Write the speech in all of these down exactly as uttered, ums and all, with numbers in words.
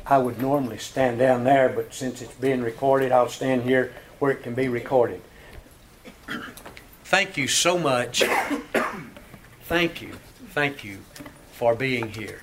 I would normally stand down there, but since it's being recorded, I'll stand here where it can be recorded. Thank you so much. Thank you. Thank you for being here.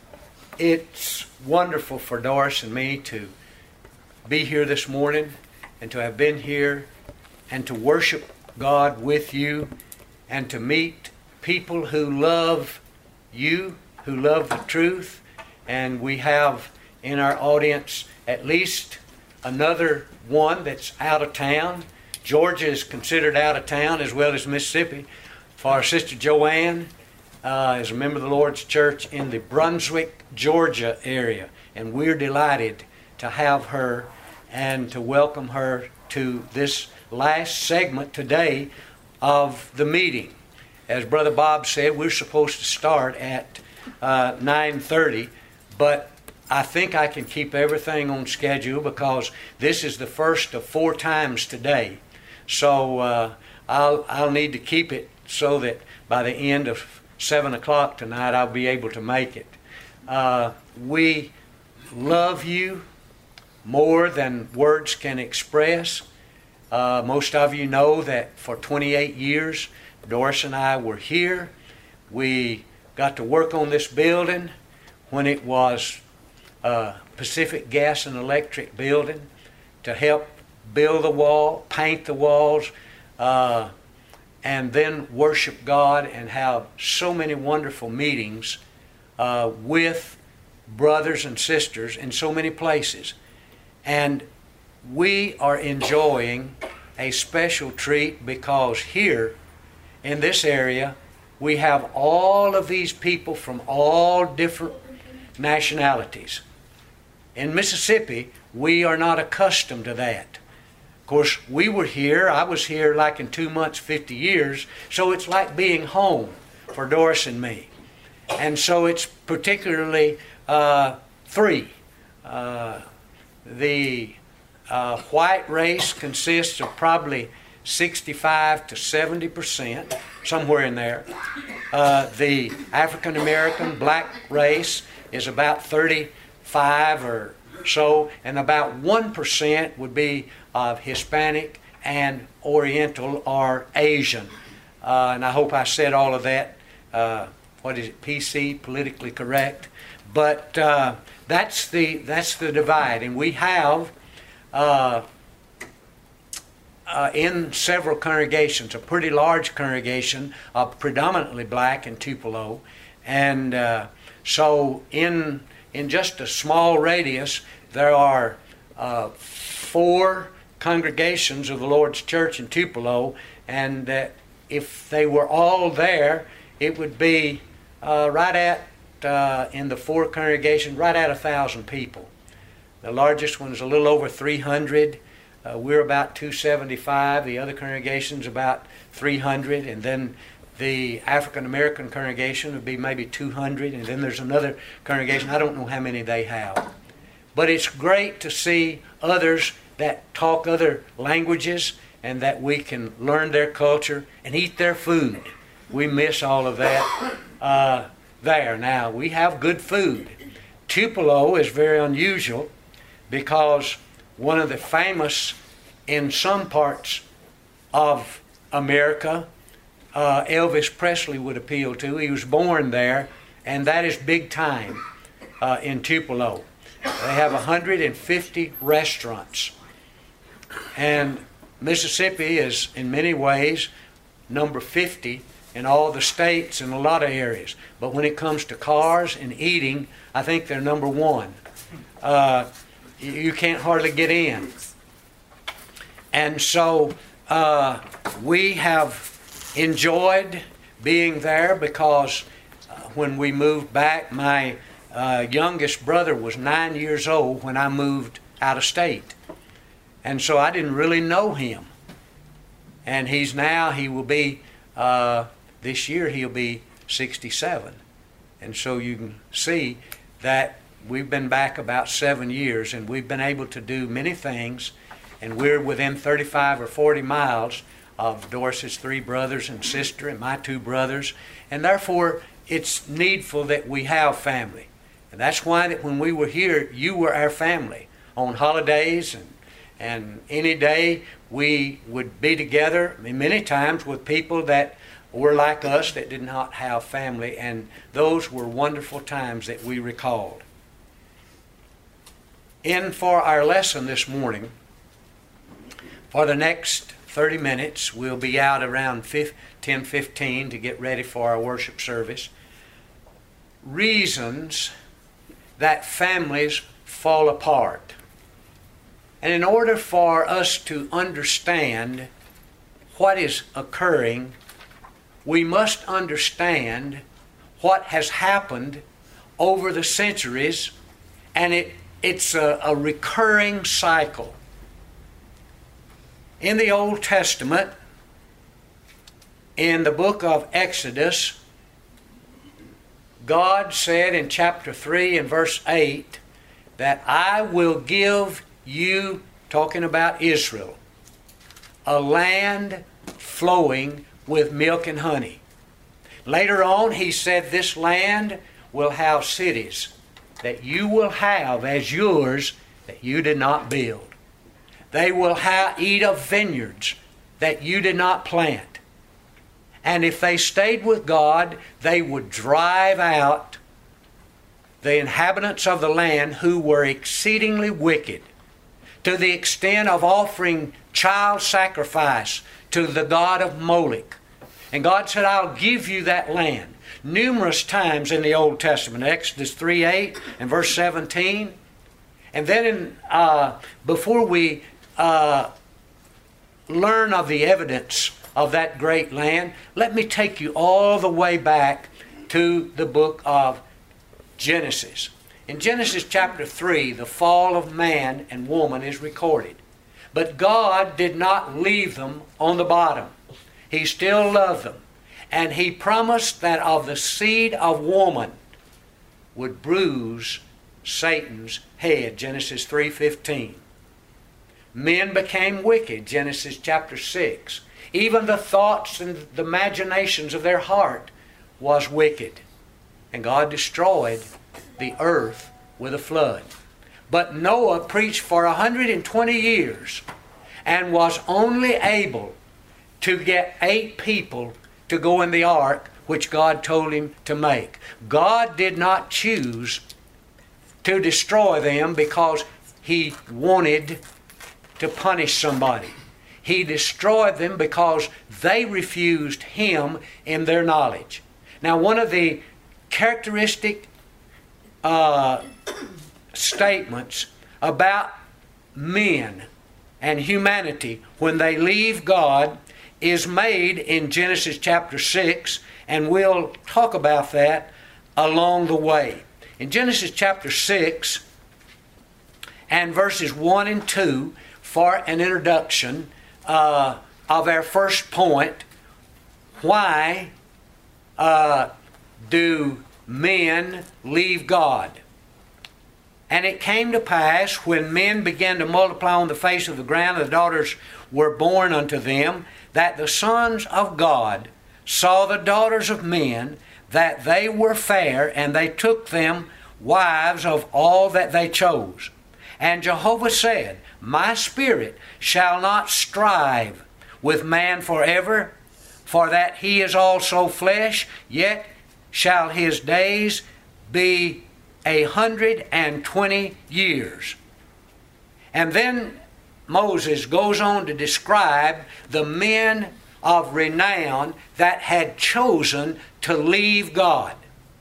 It's wonderful for Doris and me to be here this morning and to have been here and to worship God with you and to meet people who love you, who love the truth. And we have in our audience at least another one that's out of town. Georgia is considered out of town as well as Mississippi. For our sister Joanne uh, is a member of the Lord's Church in the Brunswick, Georgia area. And we're delighted to have her and to welcome her to this last segment today of the meeting. As Brother Bob said, we're supposed to start at uh, nine thirty, but I think I can keep everything on schedule because this is the first of four times today. So uh, I'll, I'll need to keep it so that by the end of seven o'clock tonight I'll be able to make it. Uh, we love you more than words can express. Uh, most of you know that for twenty-eight years, Doris and I were here. We got to work on this building when it was a Pacific Gas and Electric building to help build the wall, paint the walls, uh, and then worship God and have so many wonderful meetings uh, with brothers and sisters in so many places. And we are enjoying a special treat because here in this area we have all of these people from all different nationalities. In Mississippi, we are not accustomed to that. Of course, we were here, I was here like in two months, fifty years, so it's like being home for Doris and me. And so it's particularly uh, three. Uh, the uh, white race consists of probably sixty-five to seventy percent, somewhere in there. Uh, the African American black race is about thirty-five or so, and about one percent would be of Hispanic and Oriental or Asian. Uh, and I hope I said all of that, uh, what is it, P C, politically correct. But uh, that's the that's the divide. And we have uh, uh, in several congregations, a pretty large congregation, uh, predominantly black in Tupelo. And uh, so in in just a small radius, there are uh, four congregations of the Lord's Church in Tupelo, and uh, if they were all there, it would be uh, right at, uh, in the four congregations, right at a thousand people. The largest one is a little over three hundred. Uh, we're about two seventy-five. The other congregation's about three hundred, and then the African American congregation would be maybe two hundred, and then there's another congregation. I don't know how many they have. But it's great to see others that talk other languages and that we can learn their culture and eat their food. We miss all of that uh, there. Now, we have good food. Tupelo is very unusual because one of the famous, in some parts of America, uh, Elvis Presley would appeal to. He was born there, and that is big time uh, in Tupelo. They have one hundred fifty restaurants. And Mississippi is, in many ways, number fifty in all the states in a lot of areas. But when it comes to cars and eating, I think they're number one. Uh, you can't hardly get in. And so uh, we have enjoyed being there because uh, when we moved back, my uh, youngest brother was nine years old when I moved out of state. And so I didn't really know him. And he's now, he will be, uh, this year he'll be sixty-seven. And so you can see that we've been back about seven years and we've been able to do many things. And we're within thirty-five or forty miles of Doris's three brothers and sister and my two brothers. And therefore, it's needful that we have family. And that's why that when we were here, you were our family. On holidays and, and any day, we would be together, I mean, many times with people that were like us that did not have family, and those were wonderful times that we recalled. In for our lesson this morning, for the next thirty minutes, we'll be out around ten fifteen to get ready for our worship service. Reasons that families fall apart. And in order for us to understand what is occurring, we must understand what has happened over the centuries, and it, it's a, a recurring cycle. In the Old Testament, in the book of Exodus, God said in chapter three and verse eight that I will give you, talking about Israel, a land flowing with milk and honey. Later on, he said this land will have cities that you will have as yours that you did not build. They will have, eat of vineyards that you did not plant. And if they stayed with God, they would drive out the inhabitants of the land who were exceedingly wicked, to the extent of offering child sacrifice to the god of Moloch. And God said, I'll give you that land. Numerous times in the Old Testament, Exodus three eight and verse seventeen. And then in, uh, before we uh, learn of the evidence of that great land, let me take you all the way back to the book of Genesis. In Genesis chapter three, the fall of man and woman is recorded. But God did not leave them on the bottom. He still loved them. And He promised that of the seed of woman would bruise Satan's head, Genesis three fifteen. Men became wicked, Genesis chapter six. Even the thoughts and the imaginations of their heart was wicked. And God destroyed the earth with a flood. But Noah preached for one hundred twenty years and was only able to get eight people to go in the ark, which God told him to make. God did not choose to destroy them because He wanted to punish somebody. He destroyed them because they refused Him in their knowledge. Now, one of the characteristic uh, statements about men and humanity when they leave God is made in Genesis chapter six, and we'll talk about that along the way. In Genesis chapter six and verses one and two, for an introduction uh, of our first point, why uh, do men leave God? And it came to pass, when men began to multiply on the face of the ground, and the daughters were born unto them, that the sons of God saw the daughters of men, that they were fair, and they took them wives of all that they chose. And Jehovah said, My spirit shall not strive with man forever, for that he is also flesh, yet shall his days be a hundred and twenty years. And then Moses goes on to describe the men of renown that had chosen to leave God.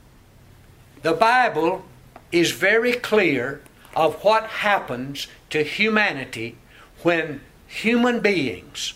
The Bible is very clear of what happens to humanity when human beings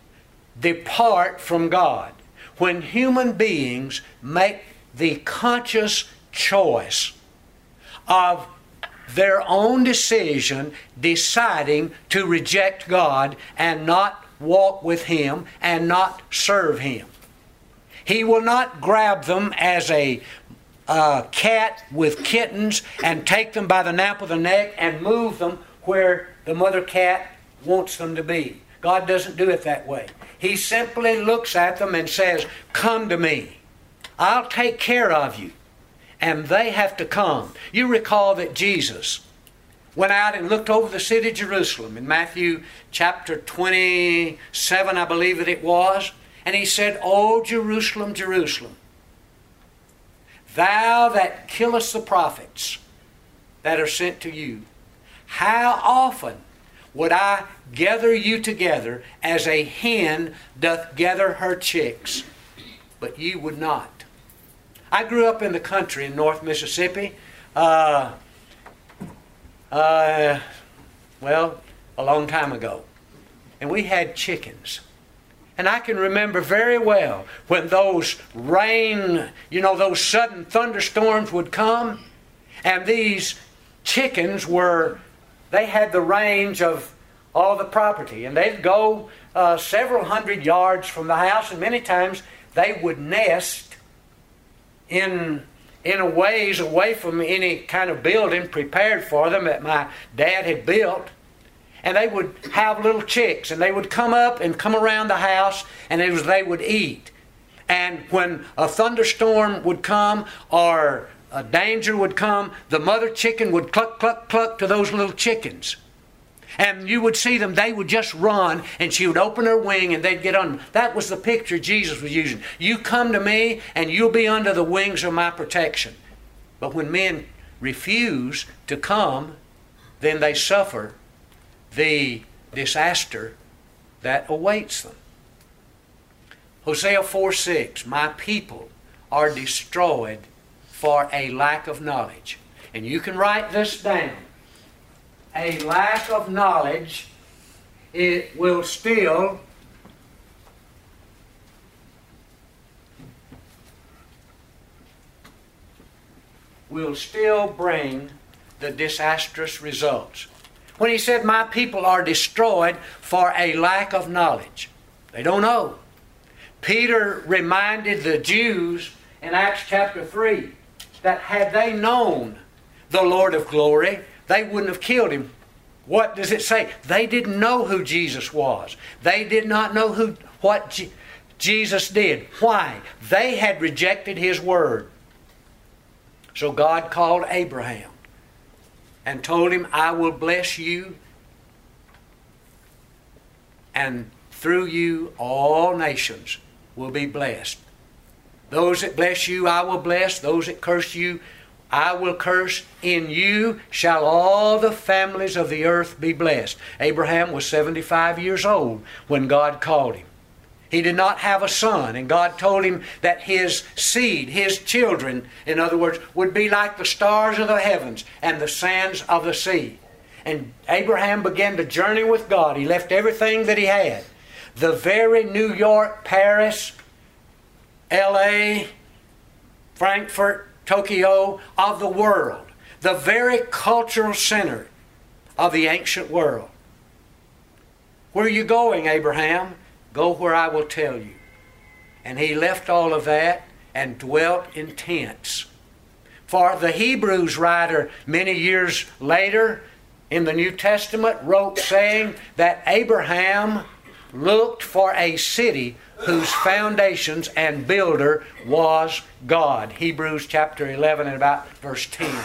depart from God. When human beings make the conscious choice of their own decision, deciding to reject God and not walk with Him and not serve Him. He will not grab them as a uh, cat with kittens and take them by the nape of the neck and move them where the mother cat wants them to be. God doesn't do it that way. He simply looks at them and says, Come to me. I'll take care of you. and they have to come. You recall that Jesus went out and looked over the city of Jerusalem in Matthew chapter twenty-seven, I believe that it was. And He said, "O Jerusalem, Jerusalem, thou that killest the prophets that are sent to you, how often would I gather you together as a hen doth gather her chicks, but ye would not." I grew up in the country in North Mississippi. Uh, uh, well, a long time ago. And we had chickens. And I can remember very well when those rain, you know, those sudden thunderstorms would come. And these chickens were, they had the range of all the property. And they'd go uh, several hundred yards from the house. And many times they would nest in, in a ways away from any kind of building prepared for them that my dad had built. And they would have little chicks, and they would come up and come around the house, and it was they would eat. And when a thunderstorm would come or a danger would come, the mother chicken would cluck, cluck, cluck to those little chickens. And you would see them, they would just run, and she would open her wing and they'd get on. That was the picture Jesus was using. You come to me and you'll be under the wings of my protection. But when men refuse to come, then they suffer the disaster that awaits them. Hosea four six, "My people are destroyed for a lack of knowledge." And you can write this down. A lack of knowledge, it will still will still bring the disastrous results. When He said, "My people are destroyed for a lack of knowledge," they don't know. Peter reminded the Jews in Acts chapter three that had they known the Lord of glory, they wouldn't have killed Him. What does it say? They didn't know who Jesus was. They did not know who what Je- Jesus did. Why? They had rejected His word. So God called Abraham and told him, "I will bless you, and through you all nations will be blessed. Those that bless you I will bless, those that curse you I will curse. In you shall all the families of the earth be blessed." Abraham was seventy-five years old when God called him. He did not have a son, and God told him that his seed, his children, in other words, would be like the stars of the heavens and the sands of the sea. And Abraham began to journey with God. He left everything that he had. The very New York, Paris, L A, Frankfurt, Tokyo of the world. The very cultural center of the ancient world. "Where are you going, Abraham?" "Go where I will tell you." And he left all of that and dwelt in tents. For the Hebrews writer many years later in the New Testament wrote saying that Abraham looked for a city whose foundations and builder was God. Hebrews chapter eleven and about verse ten.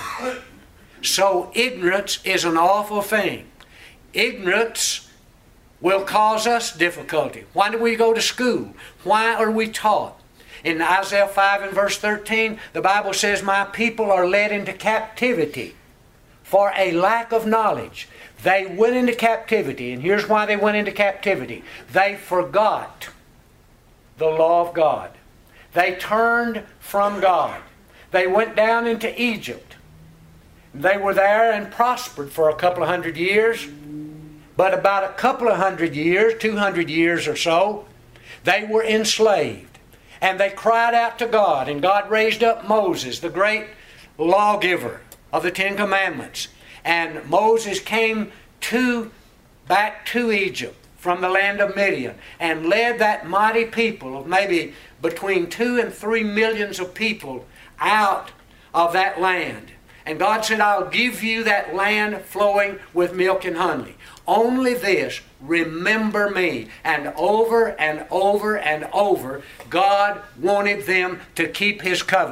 So ignorance is an awful thing. Ignorance will cause us difficulty. Why do we go to school? Why are we taught? In Isaiah five and verse thirteen, the Bible says, "My people are led into captivity for a lack of knowledge." They went into captivity, and here's why they went into captivity. They forgot the law of God. They turned from God. They went down into Egypt. They were there and prospered for a couple of hundred years. But about a couple of hundred years, two hundred years or so, they were enslaved. And they cried out to God. And God raised up Moses, the great lawgiver of the Ten Commandments. And Moses came to back to Egypt from the land of Midian and led that mighty people of maybe between two and three millions of people out of that land. And God said, "I'll give you that land flowing with milk and honey. Only this, remember me." And over and over and over, God wanted them to keep His covenant.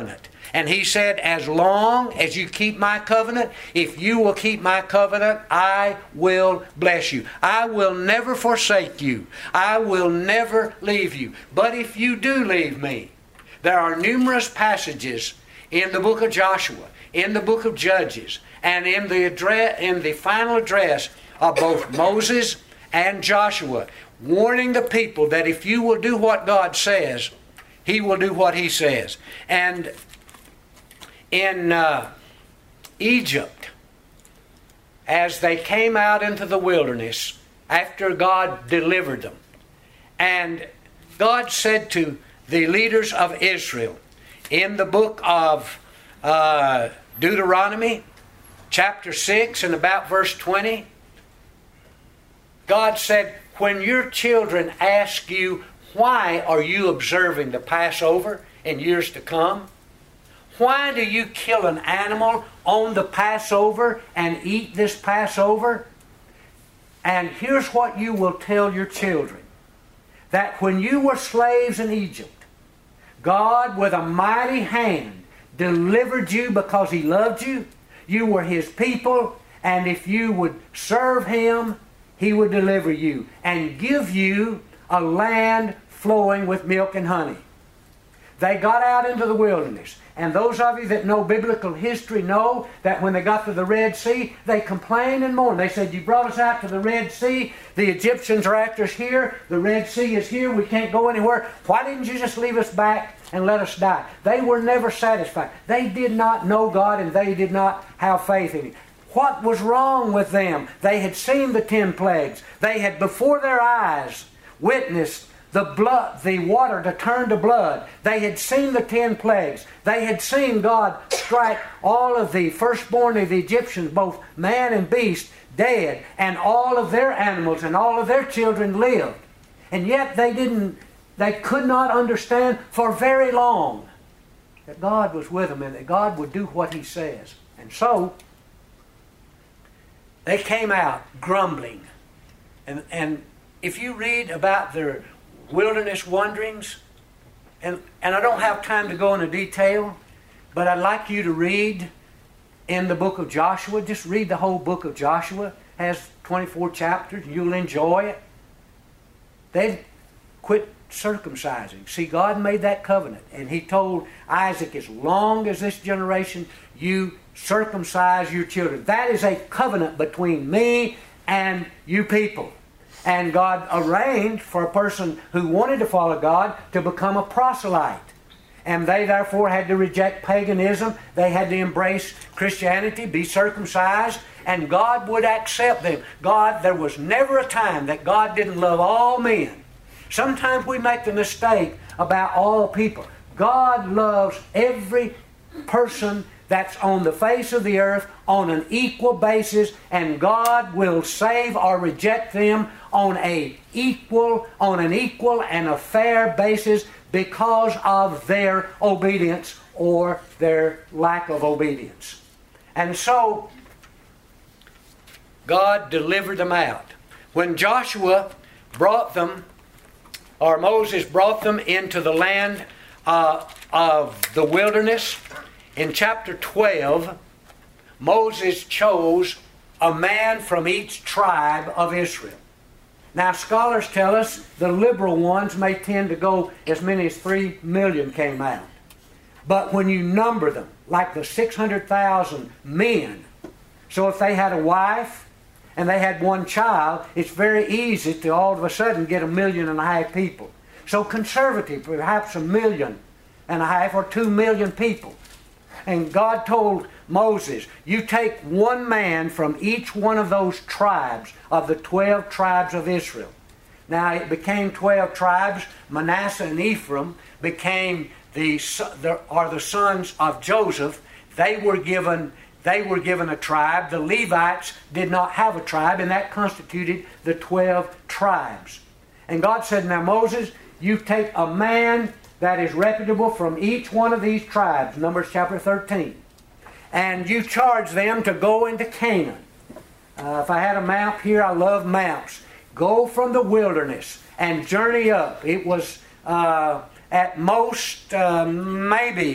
And He said, as long as you keep my covenant, if you will keep my covenant, I will bless you. I will never forsake you. I will never leave you. But if you do leave me, there are numerous passages in the book of Joshua, in the book of Judges, and in the address, in the final address of both Moses and Joshua, warning the people that if you will do what God says, He will do what He says. And in uh, Egypt, as they came out into the wilderness after God delivered them, and God said to the leaders of Israel in the book of uh, Deuteronomy, chapter six and about verse twenty, God said, when your children ask you, why are you observing the Passover in years to come? Why do you kill an animal on the Passover and eat this Passover? And here's what you will tell your children. That when you were slaves in Egypt, God with a mighty hand delivered you because He loved you. You were His people, and if you would serve Him, He would deliver you and give you a land flowing with milk and honey. They got out into the wilderness. And those of you that know biblical history know that when they got to the Red Sea, they complained and mourned. They said, you brought us out to the Red Sea. The Egyptians are after us here. The Red Sea is here. We can't go anywhere. Why didn't you just leave us back and let us die? They were never satisfied. They did not know God, and they did not have faith in Him. What was wrong with them? They had seen the ten plagues. They had before their eyes witnessed the blood, the water to turn to blood. They had seen the ten plagues. They had seen God strike all of the firstborn of the Egyptians, both man and beast, dead, and all of their animals and all of their children lived. And yet they didn't, they could not understand for very long that God was with them and that God would do what He says. And so they came out grumbling. And, and if you read about their wilderness wanderings, and, and I don't have time to go into detail, but I'd like you to read in the book of Joshua. Just read the whole book of Joshua. It has twenty-four chapters. You'll enjoy it. They quit circumcising. See, God made that covenant, and He told Isaac, as long as this generation you circumcise your children. That is a covenant between me and you people. And God arranged for a person who wanted to follow God to become a proselyte. And they therefore had to reject paganism. They had to embrace Christianity, be circumcised, and God would accept them. God, there was never a time that God didn't love all men. Sometimes we make the mistake about all people. God loves every person that's on the face of the earth on an equal basis, and God will save or reject them on a equal, on an equal and a fair basis because of their obedience or their lack of obedience. And so God delivered them out. When Joshua brought them, or Moses brought them into the land uh, of the wilderness, in chapter twelve, Moses chose a man from each tribe of Israel. Now, scholars tell us the liberal ones may tend to go as many as three million came out. But when you number them, like the six hundred thousand men, so if they had a wife and they had one child, it's very easy to all of a sudden get a million and a half people. So conservative, perhaps a million and a half or two million people. And God told Moses, you take one man from each one of those tribes of the twelve tribes of Israel. Now it became twelve tribes. Manasseh and Ephraim became the, the are the sons of Joseph. They were given they were given a tribe. The Levites did not have a tribe, and that constituted the twelve tribes. And God said, now Moses, you take a man that is reputable from each one of these tribes, Numbers chapter thirteen. And you charge them to go into Canaan. Uh, if I had a map here, I love maps. Go from the wilderness and journey up. It was uh, at most uh, maybe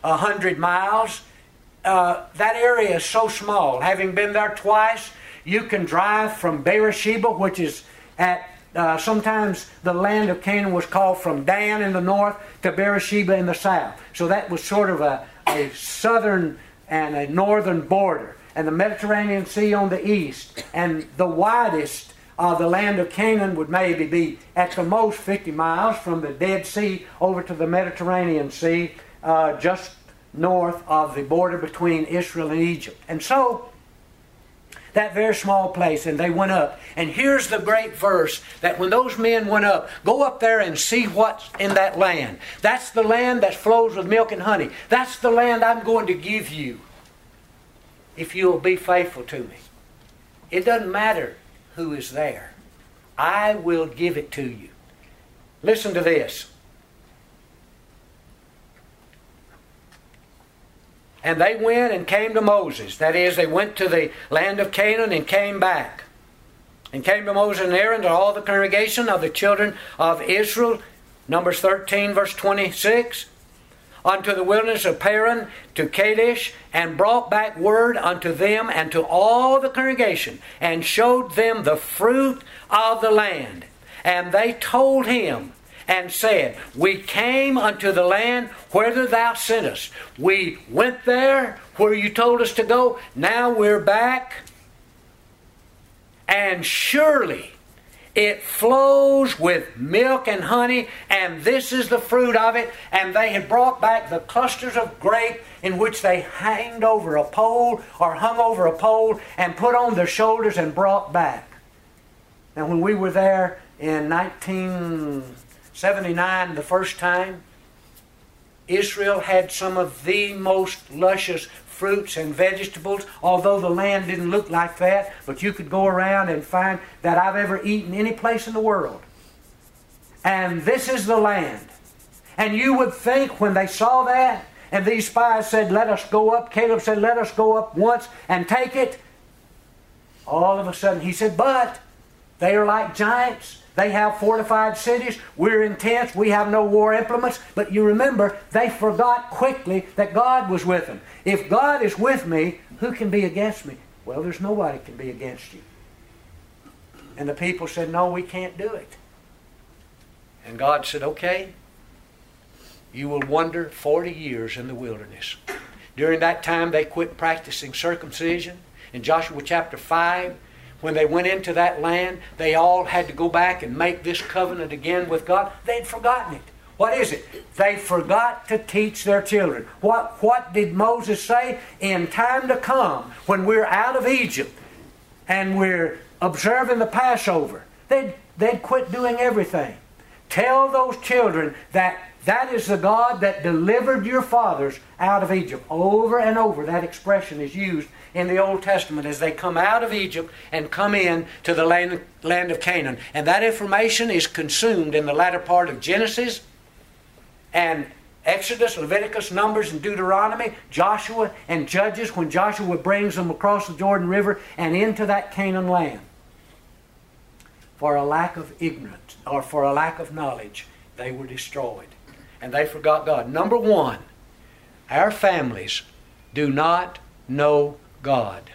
a hundred miles. Uh, that area is so small. Having been there twice, you can drive from Beersheba, which is at uh, sometimes the land of Canaan was called from Dan in the north to Beersheba in the south. So that was sort of a, a southern and a northern border. And the Mediterranean Sea on the east. And the widest of the land of Canaan would maybe be at the most fifty miles from the Dead Sea over to the Mediterranean Sea, uh, just north of the border between Israel and Egypt. And so, that very small place, and they went up. And here's the great verse, that when those men went up, go up there and see what's in that land. That's the land that flows with milk and honey. That's the land I'm going to give you if you'll be faithful to me. It doesn't matter who is there. I will give it to you. Listen to this. And they went and came to Moses. That is, they went to the land of Canaan and came back. And came to Moses and Aaron, to all the congregation of the children of Israel. Numbers thirteen, verse twenty-six. Unto the wilderness of Paran, to Kadesh, and brought back word unto them and to all the congregation, and showed them the fruit of the land. And they told him, and said, We came unto the land whither thou sent us. We went there where you told us to go. Now we're back. And surely it flows with milk and honey, and this is the fruit of it. And they had brought back the clusters of grape in which they hanged over a pole or hung over a pole and put on their shoulders and brought back. Now when we were there in nineteen seventy-nine the first time, Israel had some of the most luscious fruits and vegetables, although the land didn't look like that, but you could go around and find that I've ever eaten any place in the world. And this is the land. And you would think when they saw that, and these spies said, let us go up, Caleb said, let us go up once and take it. All of a sudden he said, but they are like giants. They have fortified cities. We're in tents. We have no war implements. But you remember, they forgot quickly that God was with them. If God is with me, who can be against me? Well, there's nobody can be against you. And the people said, no, we can't do it. And God said, okay, you will wander forty years in the wilderness. During that time, they quit practicing circumcision. In Joshua chapter five, when they went into that land, they all had to go back and make this covenant again with God. They'd forgotten it. What is it? They forgot to teach their children. What, what did Moses say? In time to come, when we're out of Egypt and we're observing the Passover, they'd, they'd quit doing everything. Tell those children that that is the God that delivered your fathers out of Egypt. Over and over that expression is used in the Old Testament as they come out of Egypt and come in to the land, land of Canaan. And that information is consumed in the latter part of Genesis and Exodus, Leviticus, Numbers, and Deuteronomy, Joshua and Judges, when Joshua brings them across the Jordan River and into that Canaan land. For a lack of ignorance, or for a lack of knowledge, they were destroyed. And they forgot God. Number one, our families do not know God.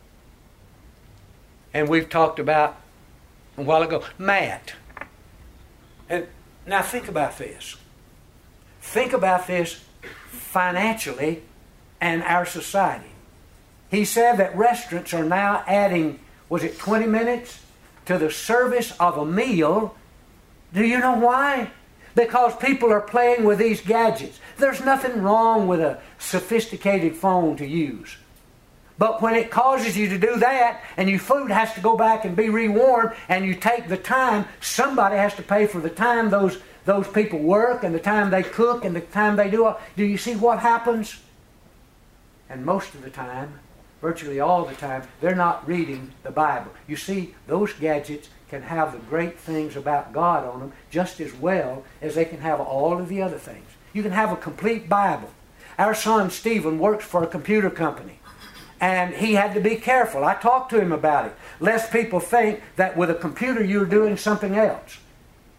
And we've talked about a while ago, Matt. And now think about this. Think about this financially and our society. He said that restaurants are now adding, was it twenty minutes to the service of a meal. Do you know why? Because people are playing with these gadgets. There's nothing wrong with a sophisticated phone to use. But when it causes you to do that, and your food has to go back and be rewarmed, and you take the time, somebody has to pay for the time those, those people work, and the time they cook, and the time they do all. Do you see what happens? And most of the time, virtually all the time, they're not reading the Bible. You see, those gadgets can have the great things about God on them just as well as they can have all of the other things. You can have a complete Bible. Our son Stephen works for a computer company, and he had to be careful. I talked to him about it, lest people think that with a computer you're doing something else.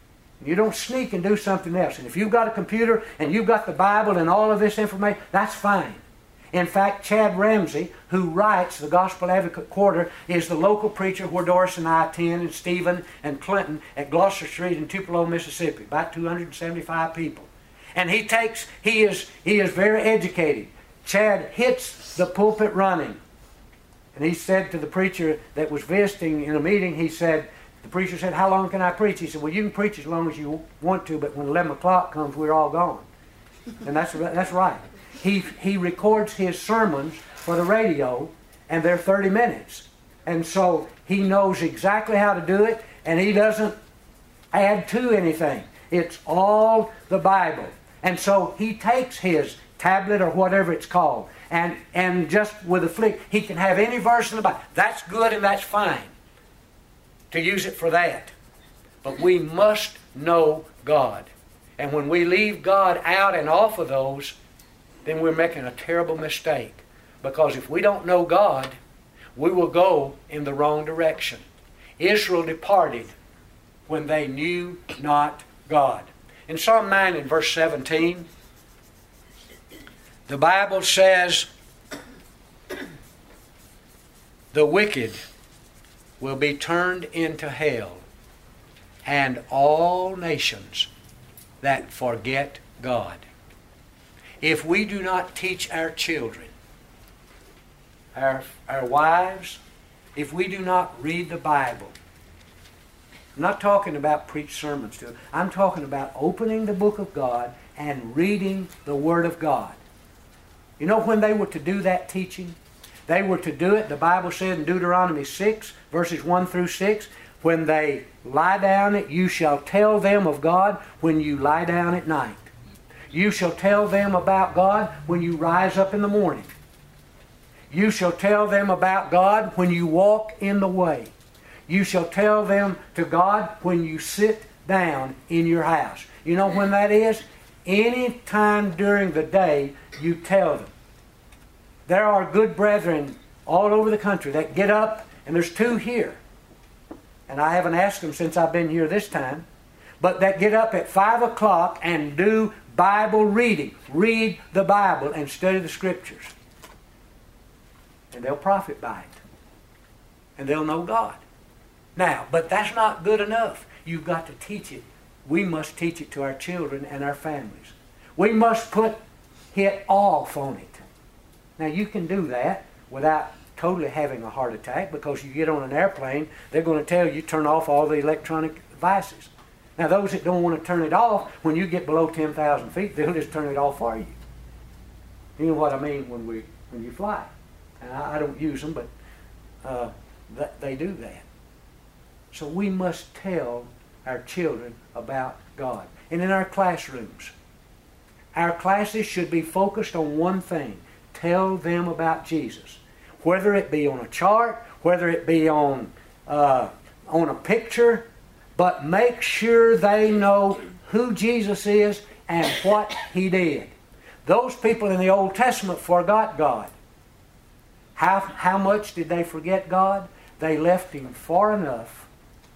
You don't sneak and do something else. And if you've got a computer and you've got the Bible and all of this information, that's fine. In fact, Chad Ramsey, who writes the Gospel Advocate Quarter, is the local preacher where Doris and I attend, and Stephen and Clinton at Gloucester Street in Tupelo, Mississippi. About two hundred seventy-five people. And he takes, he is, he is very educated. Chad hits the pulpit running. And he said to the preacher that was visiting in a meeting, he said, the preacher said, how long can I preach? He said, well, you can preach as long as you want to, but when eleven o'clock comes, we're all gone. And that's, that's right. He, he records his sermons for the radio, and they're thirty minutes. And so he knows exactly how to do it, and he doesn't add to anything. It's all the Bible. And so he takes his tablet or whatever it's called, and, and just with a flick, he can have any verse in the Bible. That's good and that's fine to use it for that. But we must know God. And when we leave God out and off of those, then we're making a terrible mistake. Because if we don't know God, we will go in the wrong direction. Israel departed when they knew not God. In Psalm nine and verse seventeen, the Bible says, the wicked will be turned into hell, and all nations that forget God. If we do not teach our children, our, our wives, if we do not read the Bible, I'm not talking about preach sermons to them. I'm talking about opening the book of God and reading the Word of God. You know when they were to do that teaching? They were to do it, the Bible said in Deuteronomy six, verses one through six, when they lie down, you shall tell them of God when you lie down at night. You shall tell them about God when you rise up in the morning. You shall tell them about God when you walk in the way. You shall tell them to God when you sit down in your house. You know when that is? Any time during the day you tell them. There are good brethren all over the country that get up, and there's two here. And I haven't asked them since I've been here this time. But that get up at five o'clock and do Bible reading. Read the Bible and study the Scriptures. And they'll profit by it. And they'll know God. Now, but that's not good enough. You've got to teach it. We must teach it to our children and our families. We must put it off on it. Now, you can do that without totally having a heart attack, because you get on an airplane, they're going to tell you turn off all the electronic devices. Now, those that don't want to turn it off, when you get below ten thousand feet, they'll just turn it off for you. You know what I mean when we when you fly. And I, I don't use them, but uh, th- they do that. So we must tell our children about God. And in our classrooms, our classes should be focused on one thing. Tell them about Jesus. Whether it be on a chart, whether it be on, uh, on a picture, but make sure they know who Jesus is and what He did. Those people in the Old Testament forgot God. How, how much did they forget God? They left Him far enough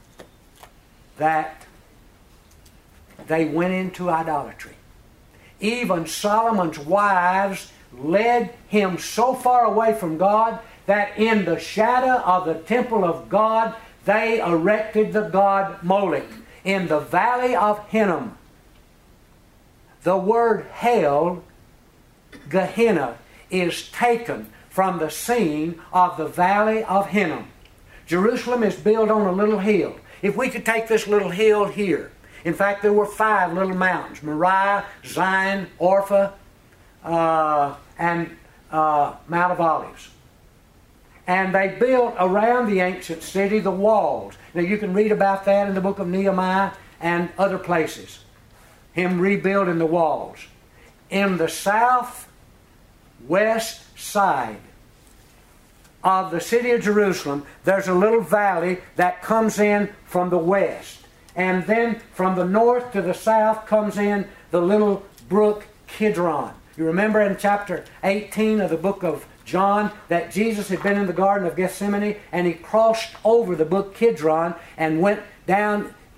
that they went into idolatry. Even Solomon's wives led him so far away from God that in the shadow of the temple of God they erected the god Molech in the valley of Hinnom. The word hell, Gehenna, is taken from the scene of the valley of Hinnom. Jerusalem is built on a little hill. If we could take this little hill here, in fact there were five little mountains, Moriah, Zion, Orpha, uh, and uh, Mount of Olives. And they built around the ancient city the walls. Now you can read about that in the book of Nehemiah and other places. Him rebuilding the walls. In the southwest side of the city of Jerusalem, there's a little valley that comes in from the west. And then from the north to the south comes in the little brook Kidron. You remember in chapter eighteen of the book of John that Jesus had been in the Garden of Gethsemane and He crossed over the brook Kidron and went down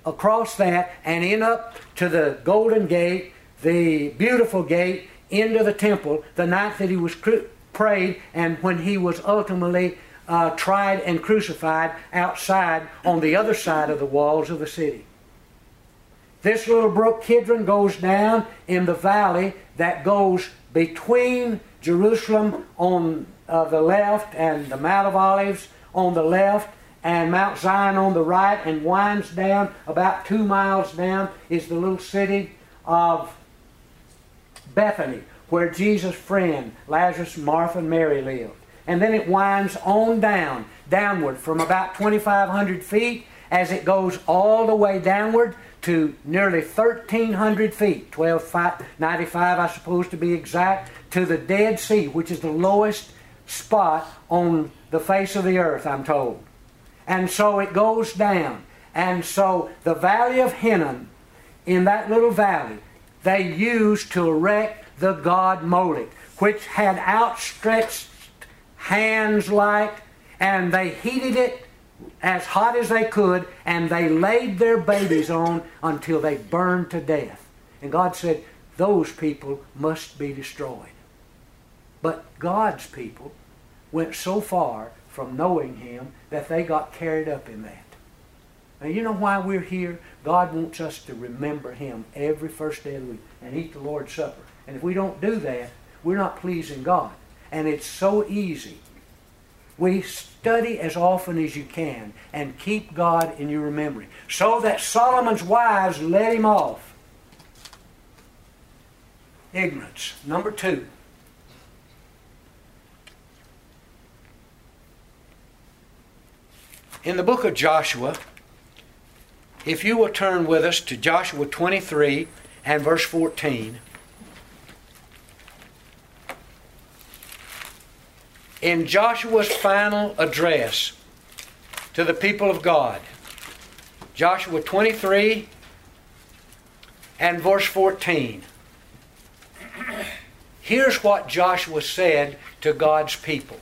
across that and in up to the Golden Gate, the beautiful gate, into the temple the night that he was cru- prayed and when he was ultimately uh, tried and crucified outside on the other side of the walls of the city. This little brook Kidron goes down in the valley that goes between Jerusalem on uh, the left and the Mount of Olives on the left and Mount Zion on the right, and winds down about two miles down is the little city of Bethany, where Jesus' friend Lazarus, Martha, and Mary lived. And then it winds on down, downward from about twenty-five hundred feet as it goes all the way downward to nearly thirteen hundred feet, twelve ninety-five I suppose to be exact, to the Dead Sea, which is the lowest spot on the face of the earth, I'm told. And so it goes down. And so the Valley of Hinnom, in that little valley, they used to erect the god Molech, which had outstretched hands like, and they heated it as hot as they could, and they laid their babies on until they burned to death. And God said, those people must be destroyed. But God's people went so far from knowing Him that they got carried up in that. Now you know why we're here? God wants us to remember Him every first day of the week and eat the Lord's Supper. And if we don't do that, we're not pleasing God. And it's so easy. We study as often as you can and keep God in your memory, so that Solomon's wives let him off. Ignorance. Number two. In the book of Joshua, if you will turn with us to Joshua twenty-three and verse fourteen. In Joshua's final address to the people of God, Joshua twenty-three and verse fourteen. Here's what Joshua said to God's people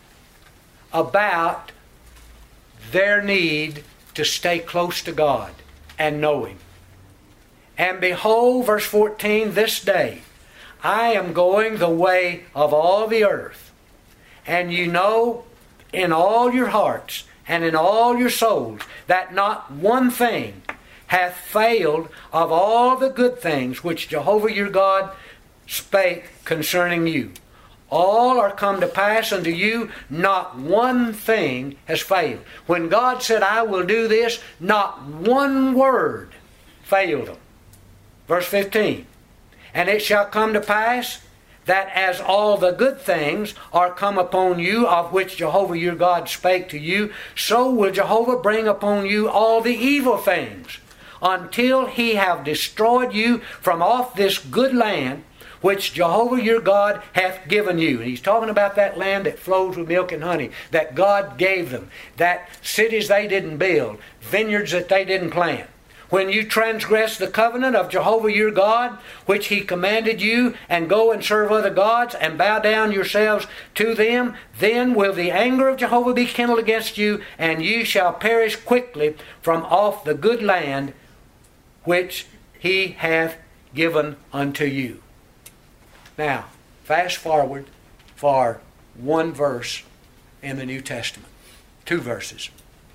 about their need to stay close to God and know Him. And behold, verse fourteen, this day I am going the way of all the earth. And you know in all your hearts and in all your souls that not one thing hath failed of all the good things which Jehovah your God spake concerning you. All are come to pass unto you, not one thing has failed. When God said, I will do this, not one word failed them. Verse fifteen. And it shall come to pass that as all the good things are come upon you, of which Jehovah your God spake to you, so will Jehovah bring upon you all the evil things, until He have destroyed you from off this good land, which Jehovah your God hath given you. And He's talking about that land that flows with milk and honey, that God gave them, that cities they didn't build, vineyards that they didn't plant. When you transgress the covenant of Jehovah your God, which He commanded you, and go and serve other gods, and bow down yourselves to them, then will the anger of Jehovah be kindled against you, and you shall perish quickly from off the good land which He hath given unto you. Now, fast forward for one verse in the New Testament. Two verses.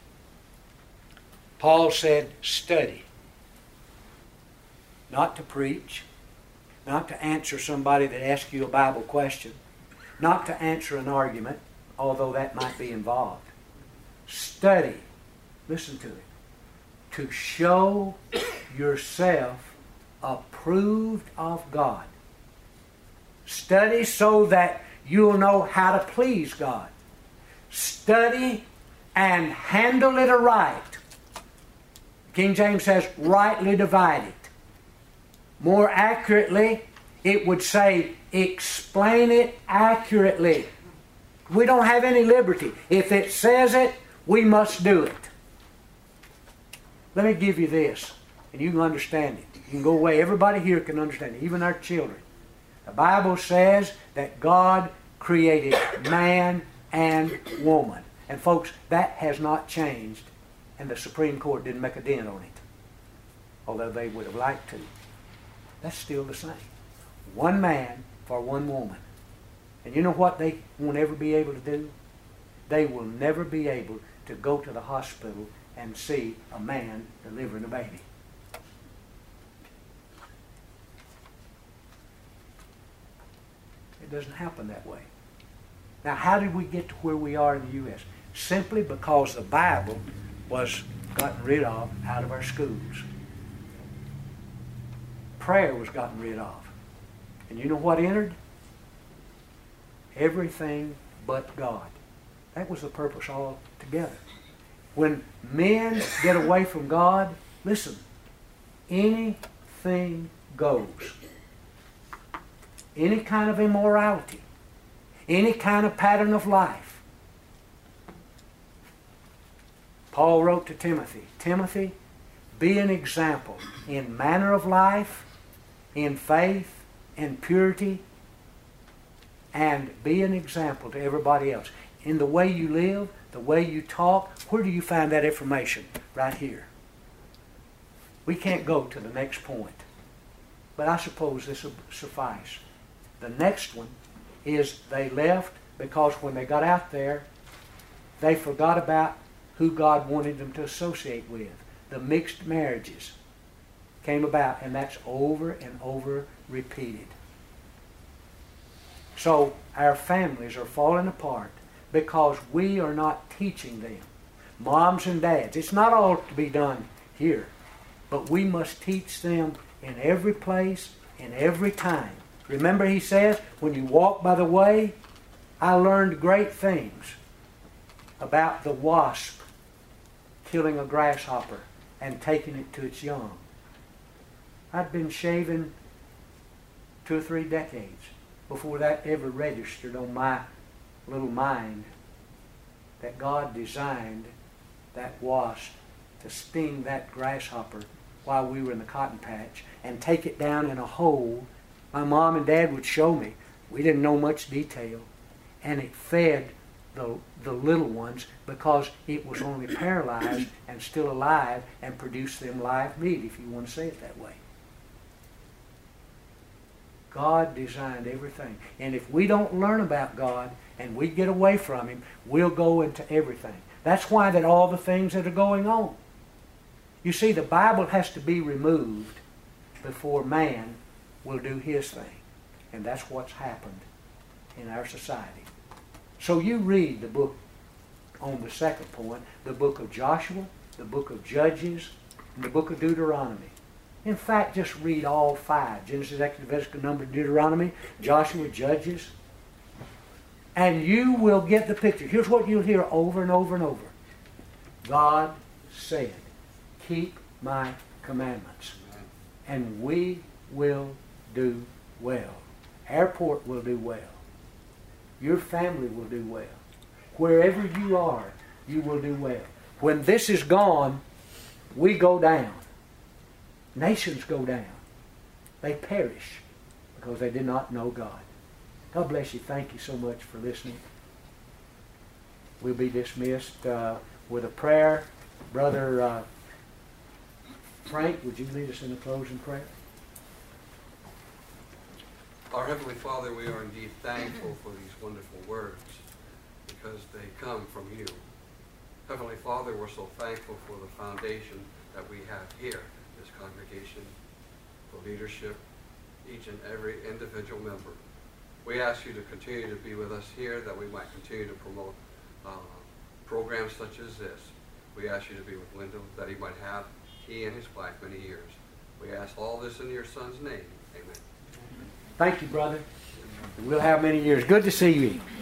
Paul said, study. Not to preach. Not to answer somebody that asks you a Bible question. Not to answer an argument, although that might be involved. Study. Listen to it. To show yourself approved of God. Study so that you'll know how to please God. Study and handle it aright. King James says, rightly divided. More accurately, it would say, explain it accurately. We don't have any liberty. If it says it, we must do it. Let me give you this, and you can understand it. You can go away. Everybody here can understand it, even our children. The Bible says that God created man and woman. And folks, that has not changed, and the Supreme Court didn't make a dent on it. although they would have liked to. That's still the same. One man for one woman. And you know what they won't ever be able to do? They will never be able to go to the hospital and see a man delivering a baby. It doesn't happen that way. Now, how did we get to where we are in the U S? Simply because the Bible was gotten rid of out of our schools. Prayer was gotten rid of. And you know what entered? Everything but God. That was the purpose altogether. When men get away from God, listen, anything goes. Any kind of immorality, any kind of pattern of life. Paul wrote to Timothy, Timothy, be an example in manner of life, in faith, in purity, and be an example to everybody else. In the way you live, the way you talk, where do you find that information? Right here. We can't go to the next point, but I suppose this will suffice. The next one is they left because when they got out there, they forgot about who God wanted them to associate with. The mixed marriages came about, and that's over and over repeated. So our families are falling apart because we are not teaching them. Moms and dads, it's not all to be done here, but we must teach them in every place, in every time. Remember, he says, when you walk by the way, I learned great things about the wasp killing a grasshopper and taking it to its young. I'd been shaving two or three decades before that ever registered on my little mind that God designed that wasp to sting that grasshopper while we were in the cotton patch and take it down in a hole. My mom and dad would show me. We didn't know much detail. And it fed the, the little ones because it was only paralyzed and still alive and produced them live meat, if you want to say it that way. God designed everything. And if we don't learn about God and we get away from Him, we'll go into everything. That's why that all the things that are going on. You see, the Bible has to be removed before man will do his thing. And that's what's happened in our society. So you read the book on the second point, the book of Joshua, the book of Judges, and the book of Deuteronomy. In fact, just read all five. Genesis, Exodus, Leviticus, Numbers, Deuteronomy, Joshua, Judges. And you will get the picture. Here's what you'll hear over and over and over. God said, keep my commandments. And we will do well. Airport will do well. Your family will do well. Wherever you are, you will do well. When this is gone, we go down. Nations go down. They perish because they did not know God. God bless you. Thank you so much for listening. We'll be dismissed uh, with a prayer. Brother uh, Frank, would you lead us in a closing prayer? Our Heavenly Father, we are indeed thankful for these wonderful words because they come from you. Heavenly Father, we're so thankful for the foundation that we have here, this congregation, the leadership, each and every individual member. We ask you to continue to be with us here, that we might continue to promote uh, programs such as this. We ask you to be with Lyndon, that he might have, he and his wife, many years. We ask all this in your Son's name. Amen. Thank you, brother. We'll have many years. Good to see you.